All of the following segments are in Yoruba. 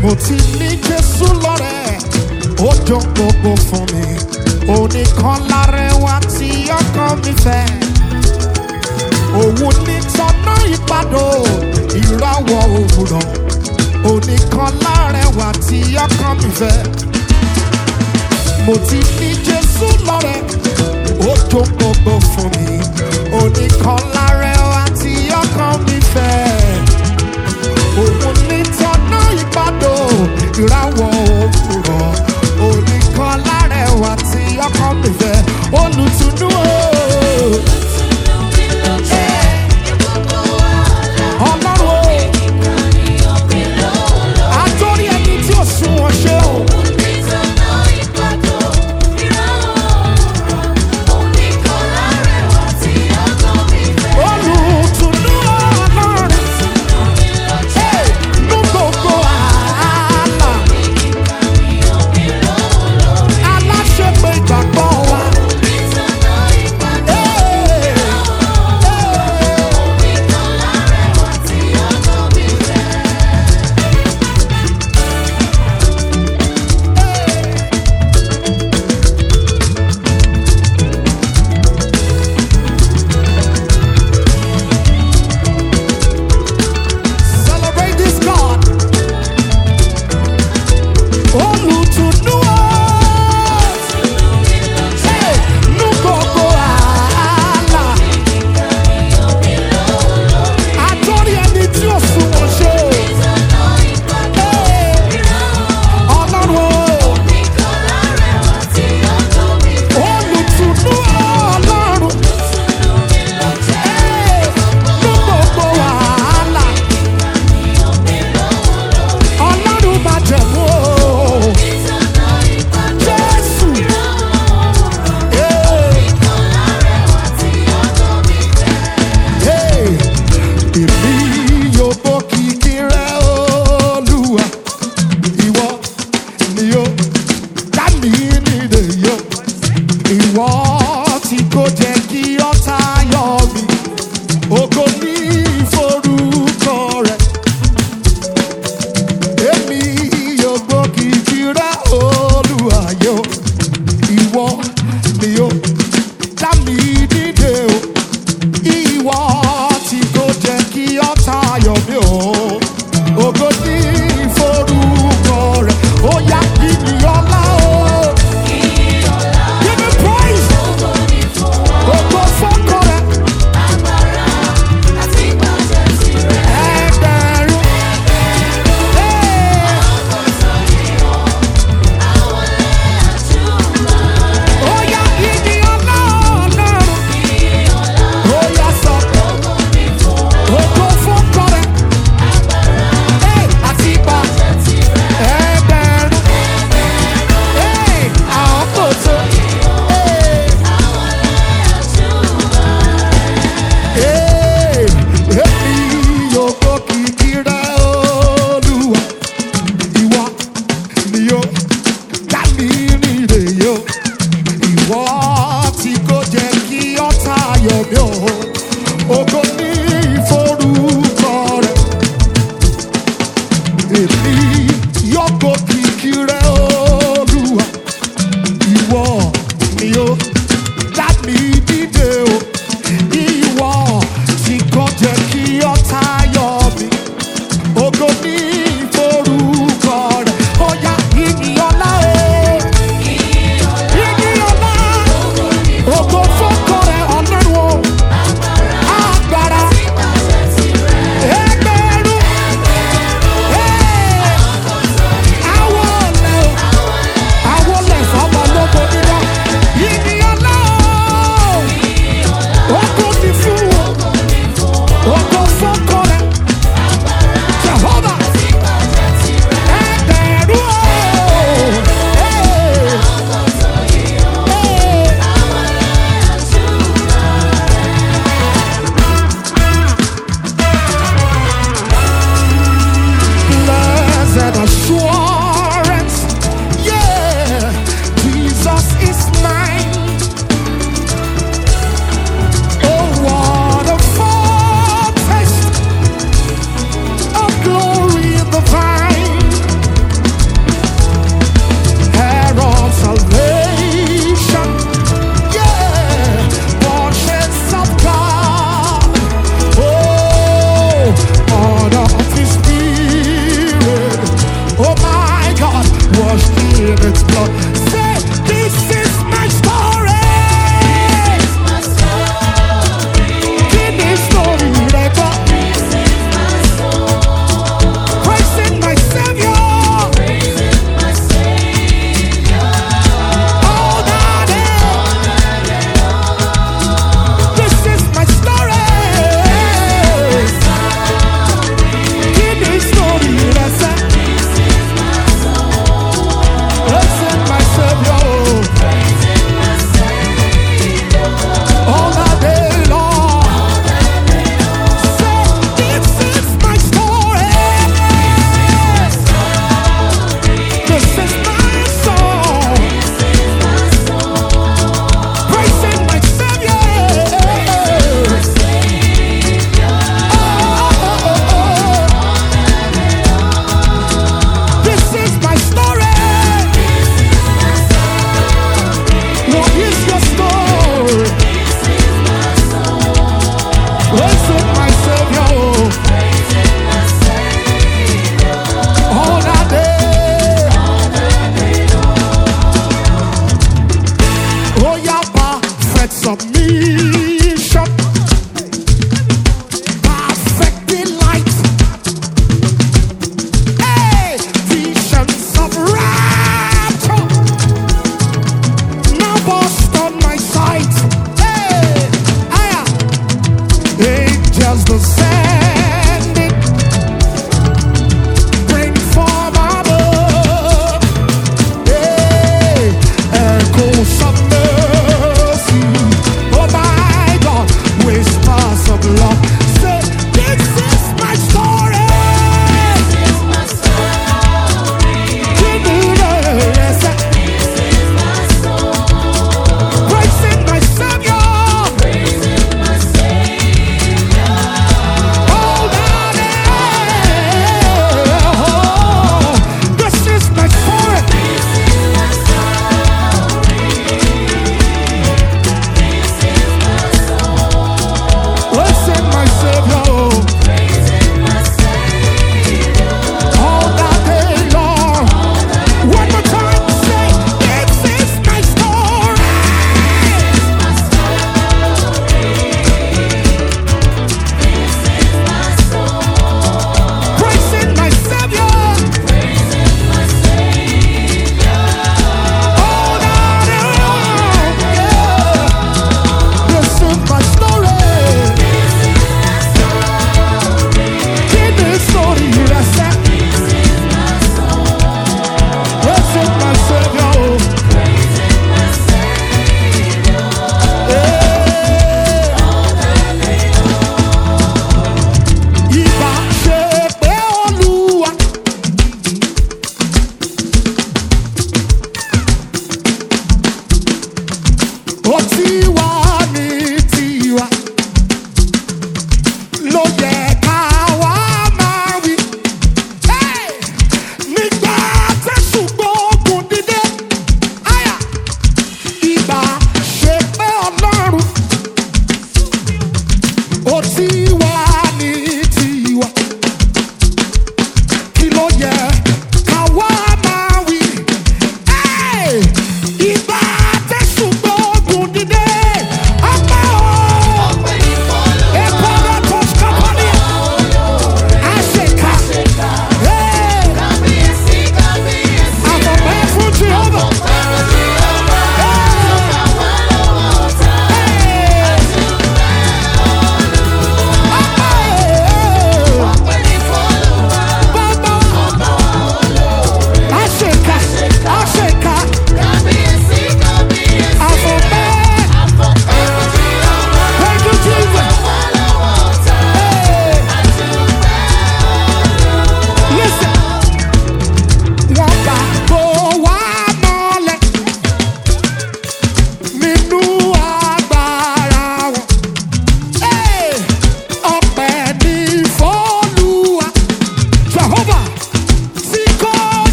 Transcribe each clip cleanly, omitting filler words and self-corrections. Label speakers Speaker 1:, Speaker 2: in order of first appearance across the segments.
Speaker 1: mo ti ní Jésù lọ́rẹ̀, ó jọ gbogbo fún mi. Oníkan lárẹwà tí ọkàn mi fẹ́. Òun ní tọ́nà ìpàdó ìràwọ̀ òwúrọ̀. Oníkan lárẹwà tí ọkàn mi fẹ́. Mo ti ní Jésù lọ́rẹ̀, ó jọ gbogbo fún mi. Oníkan lárẹwà tí ọkàn mi fẹ́. Òun ní tọ́nà ìpàdó ìràwọ̀ òwúrọ̀. Oníkan lárẹwà tí ọkàn mi fẹ́. Olùtùnú o.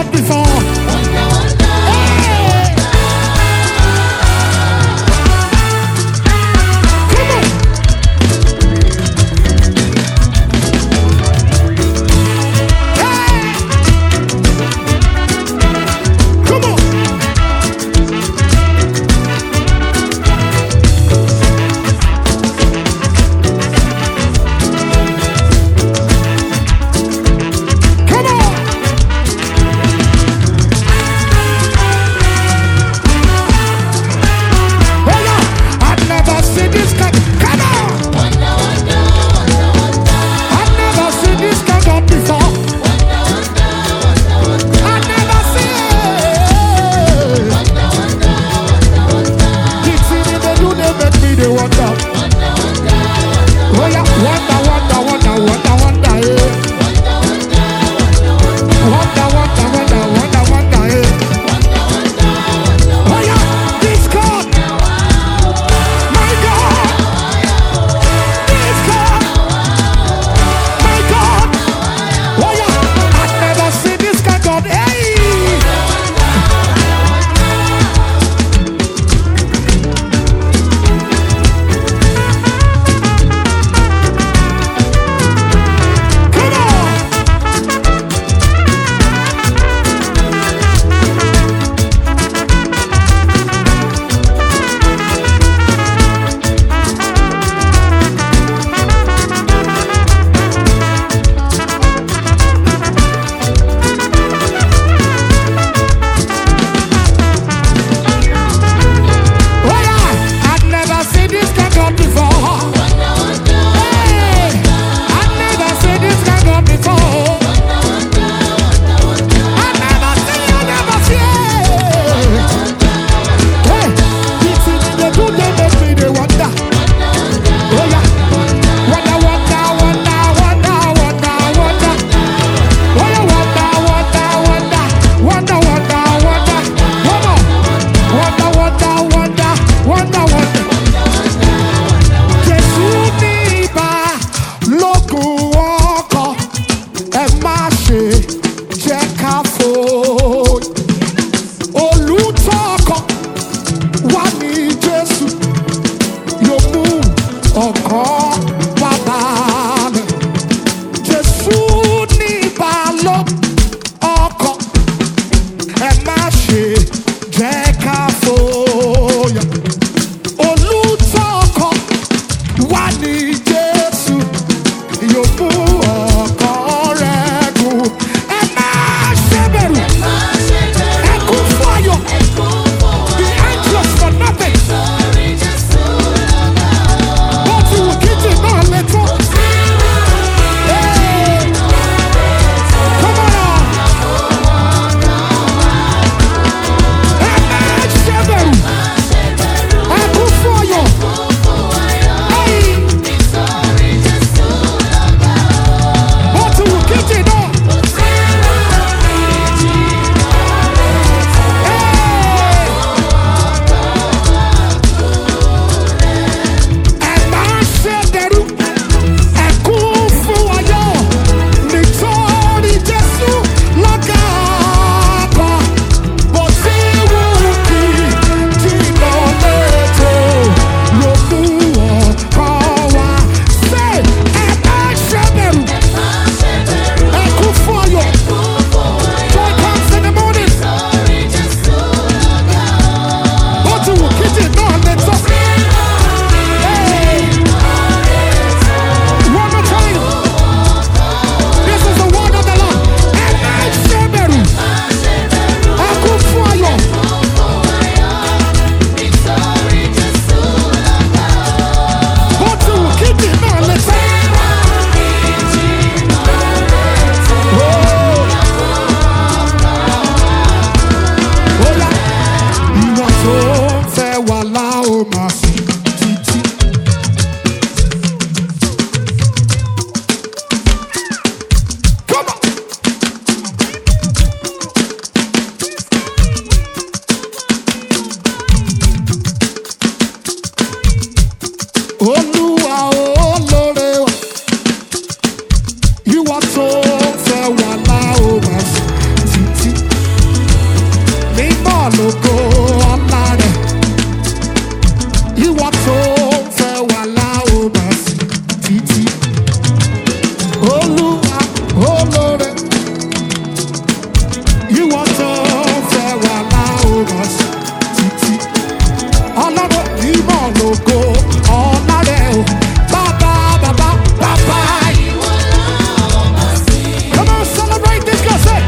Speaker 1: before. Hey! Come on. Hey! Come on. Come on. lógo ọlá rẹ̀. Ìwọ tó fẹ́ wà láò máa sì títí. Olúwa olóore. Ìwọ tó fẹ́ wà láò máa sì títí. Ọlọ́run ìmọ̀ lógo ọlá rẹ̀ o. Bàbá bàbá bàbá. Come on, celebrate this guy, say.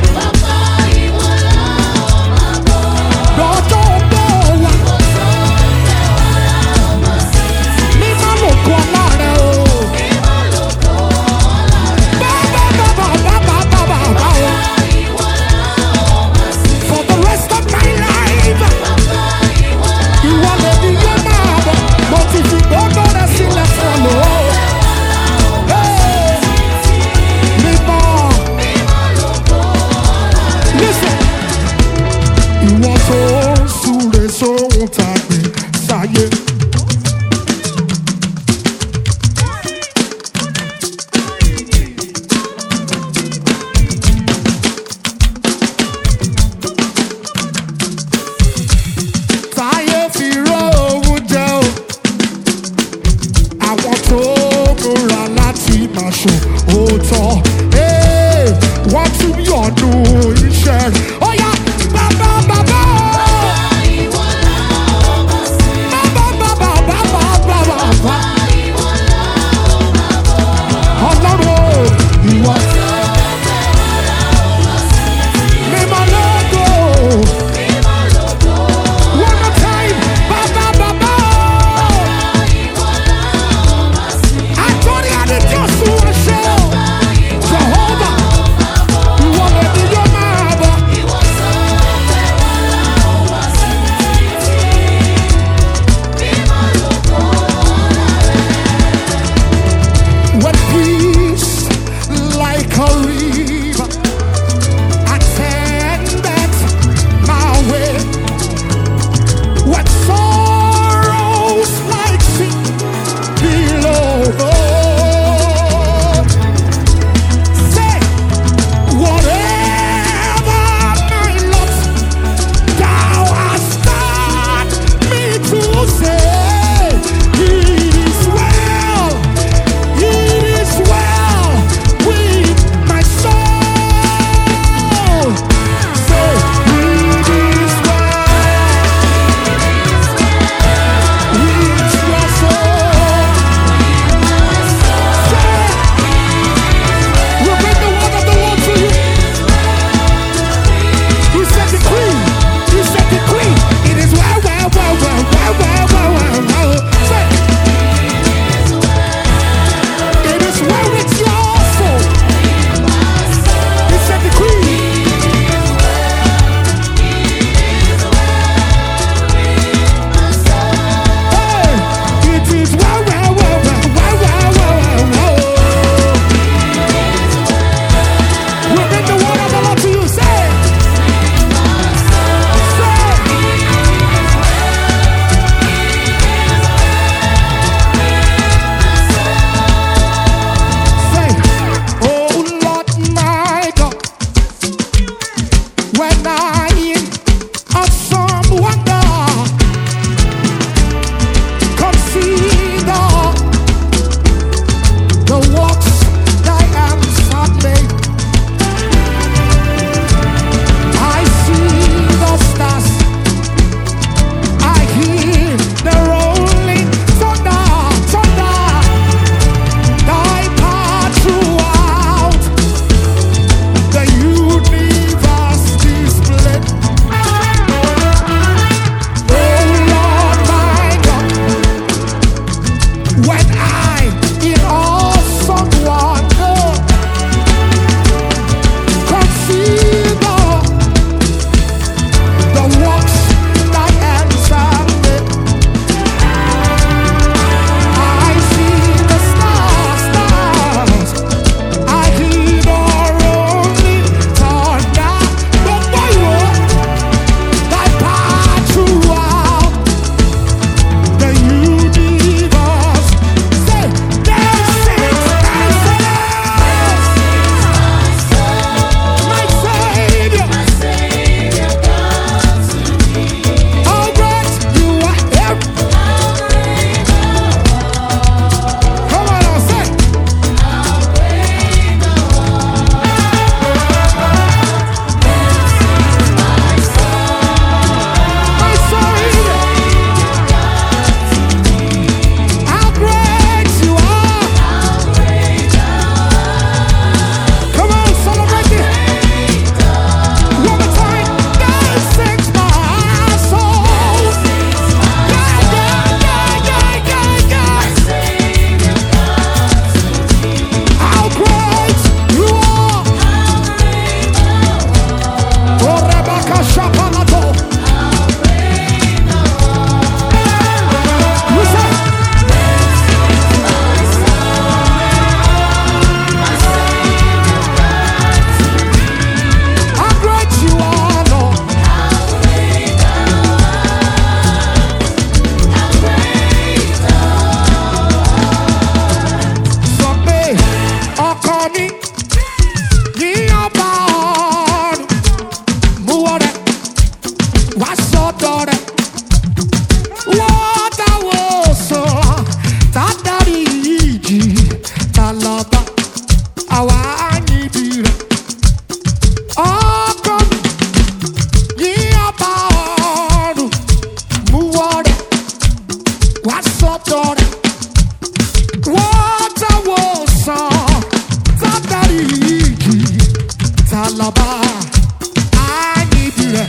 Speaker 1: Lọ́jọ́ ọgbọ́ wa. Mímọ́ lógo ọlá rẹ̀ o. Bàbá bàbá bàbá bàbá bàbá o. For the rest of my life. Ìwọ lè ní yóò máa bọ̀. Mo ti fi gbọ́dọ̀ rẹ̀ sílẹ̀ fún ọ lò ó. Mímọ́. Listen. Ìwọ tó ń súre sóhun tàbí sáyé. Táyé fi ró òun jẹ o. Àwọn tó múra láti máa ṣò òótọ́. Wọ́n tún yọ̀nù iṣẹ́ rẹ̀. Ó yá bàbá bàbá o. Bàbá bàbá bàbá bàbá bàbá. Ọlọ́run o, ìwọ. Mímọ́ lógo. One more time. Bàbá bàbá o. Àtọ́rí adé Jésù ọ̀ṣẹ́ o. Jehovah. Ìwọ lè ní yóò máa bọ̀. When peace like a river attended my way, when sorrows like sea below, say whatever my lot thou hast taught me to say, it is well. It is well with my soul. Say, it is well with your soul. Say, we'll bring the word of the Lord to you. He said decree. He said decree. It is well, well, well, well, well, well, well, well, well. Say, it is well with your soul. He said decree. Hey, it is well, well, well, well, well, well, well, well, well. We'll bring the word of the Lord to you. Say, say, oh Lord my God, when I in awesome wonder consider the works thy hands have made, I see the stars, I hear the rolling thunder, thunder, thy power throughout the universe displayed. wá sọ́dọ̀ rẹ̀. Wọ́n dáwọ́ sọ, tá dárí ìjì, tá lọ bá àwa níbi rẹ̀. Ọkọ mi yí ọba ọ̀run mú wọ́ rẹ̀, wá sọ́dọ̀ rẹ̀. Wọ́n dáwọ́ sọ, tá dárí ìjì, tá lọ bá níbi rẹ̀.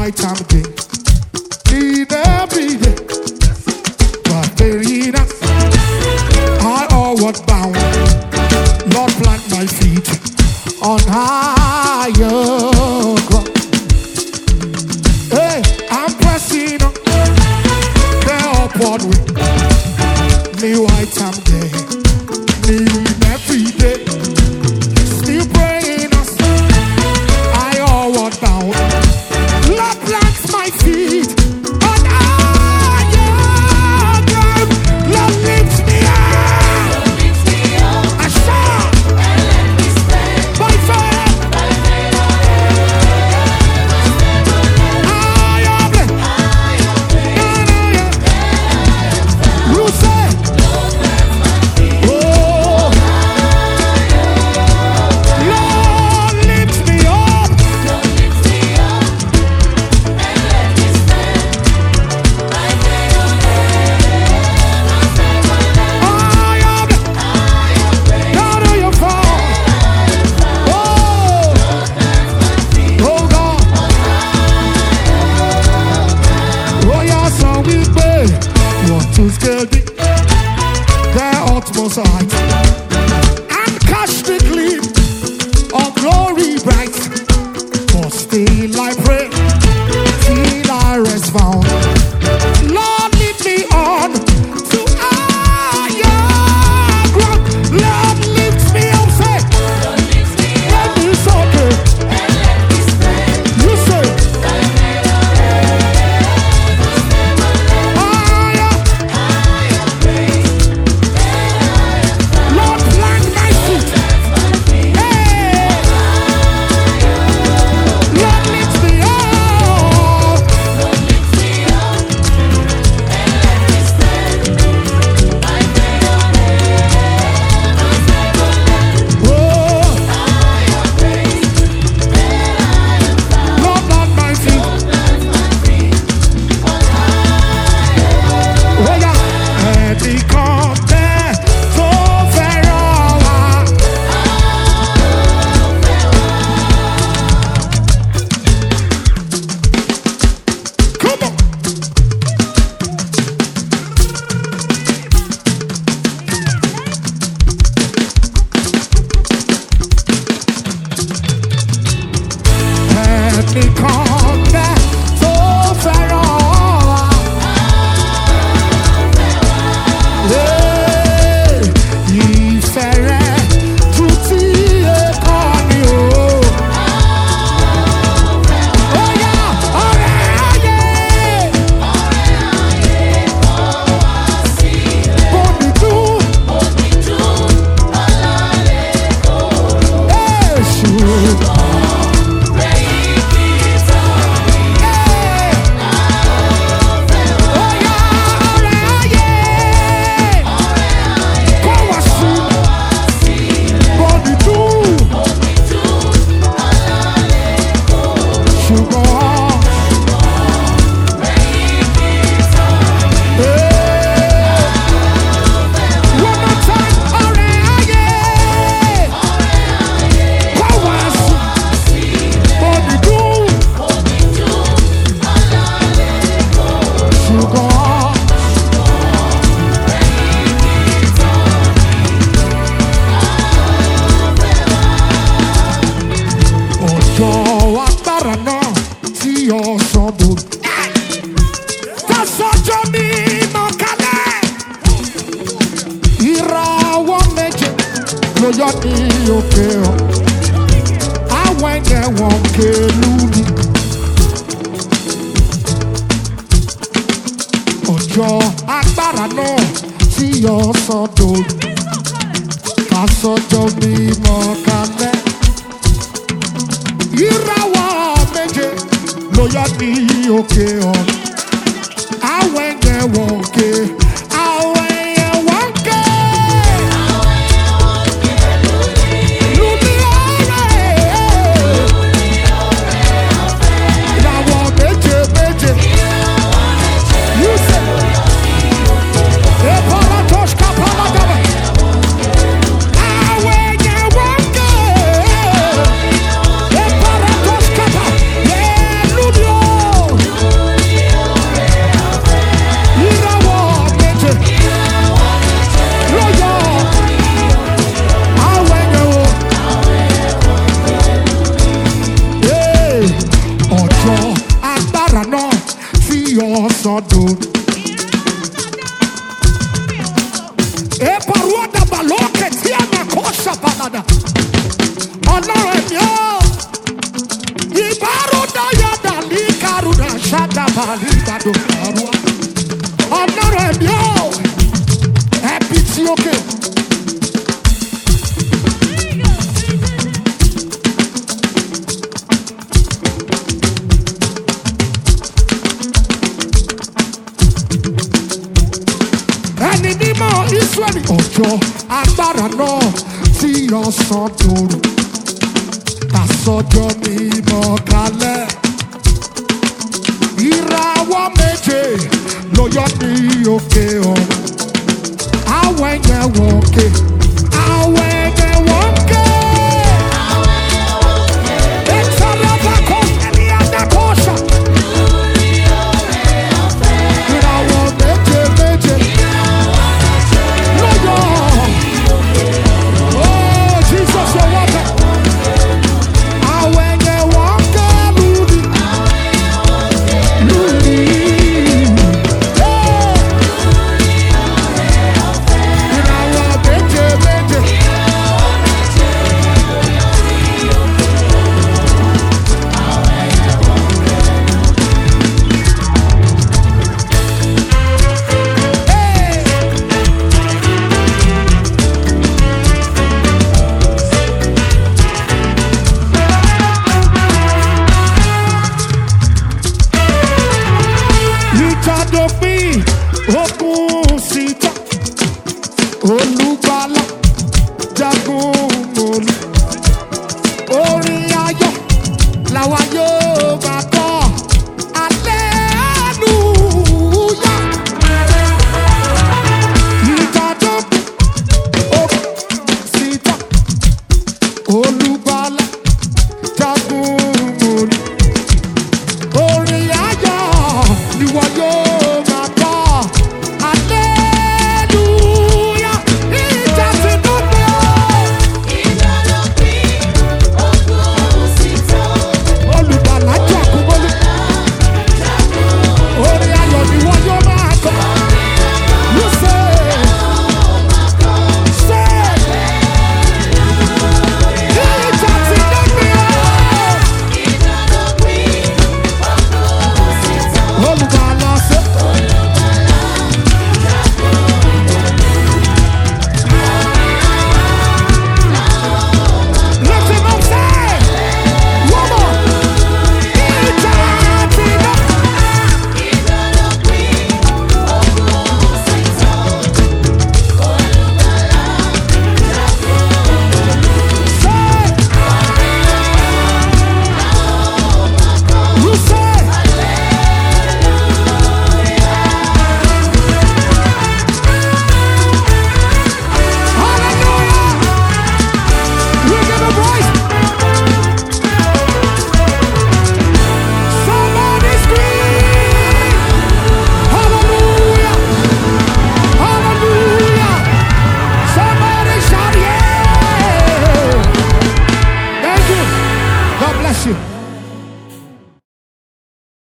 Speaker 1: white and day. Need every day. But there enough. I onward bound. Lord, plant my feet on higher ground. Hey, I'm pressing on the upward way. Me white and day. Need every day. Still praying us. I onward bound. Lord, plant my feet on higher ground. Lord, lift me up. I shall. By faith. I am blessed. You say. Oh. Lord, lift me up. I am blessed. Down on your fall. Oh. Oh God. Oh yeah, so we pray. What to scale thee? Their utmost height. And catch the gleam of glory bright. For still I pray, till I rest found. Lord, lead me on to higher ground. Lord, lift me up, say, let me soar. You say, higher. Lord, plant my feet. Hey. Lord, lift me up. Oh. Lord, plant my feet. Oh yeah. Ẹni kan bẹ́ẹ̀ tó fẹ́ràn wa. Come on. Ẹni kan bẹ́ẹ̀ tó fẹ́ràn wa. Hey, ìfẹ́ rẹ̀ ju ti ẹ̀kọ́ ni o. Ó yá, ọ̀rẹ́ ayé. Kò ní dùn. Èṣù. Hey. Ó yá, ọ̀rẹ́ ayé. Kò wá sí. Kò ní dùn. Ṣùgbọ́n. Hey. One more time, ọ̀rẹ́ ayé. Kò wá sí. Kò ní dùn. Ṣùgbọ́n. Ọjọ́ agbára náà tí ọ̀sán bò. Tọ́sọ́jọ́ mi mọ̀ kálẹ̀. Ìràwọ̀ méje ló yọ ní òkè ọ̀. Àwọn ẹ̀yẹ wọn kèlú mi. Ọjọ́ agbára náà tí ọ̀sán bò. Tọ́sọ́jọ́ mi mọ̀ kálẹ̀. Ìràwọ̀ méje ló yọ ní òkè ọ̀. Àwọn ẹ̀yẹ wọn ké. Àwọn ẹ̀yẹ wọn ké. Lùmí ọ̀rẹ́. Ìràwọ̀ méje méje. You say. Eparatos kapalagaba. Àwọn ẹ̀yẹ wọn ké. Eparatos kapa. Yeah, Lùmí ọ̀rẹ́. ọ̀sán dòru. Èpàrọ̀ dàgbà lókè tí ẹ̀mẹ̀ kò ṣàbàlàdà. Ọlọ́run ẹ̀mí ó. Ìbárúdá yàdà ní kárúdà ṣàdàbà ní ìbàdàn kárúwá. Ọlọ́run ẹ̀mí ó. Ẹ̀bí tí ó kè. Ẹni mímọ́ Ísírẹ́lì ọjọ́ agbára náà tí ọ̀sán dòru. Àsọjọ́ mímọ́ kalẹ̀. Ìràwọ̀ méje ló yọ ní òkè ọ̀run. Àwẹ̀ yẹn wọ̀kè. Àwẹ̀